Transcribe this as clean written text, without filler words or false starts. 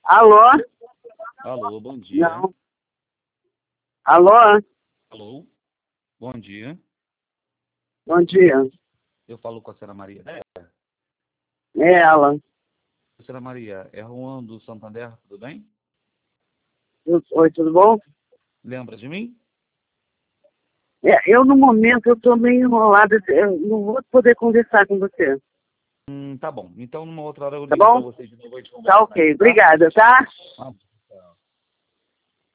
Alô? Alô, bom dia. Não. Alô? Alô, bom dia. Bom dia. Eu falo com a senhora Maria. É ela. Senhora Maria, é Juan do Santander, tudo bem? Oi, tudo bom? Lembra de mim? No momento, eu estou meio enrolada. Eu não vou poder conversar com você. Tá bom. Então, numa outra hora eu Tá ligo para bom? você de novo e a gente Tá conversa mais, ok. tá? Obrigada, tá? Ah,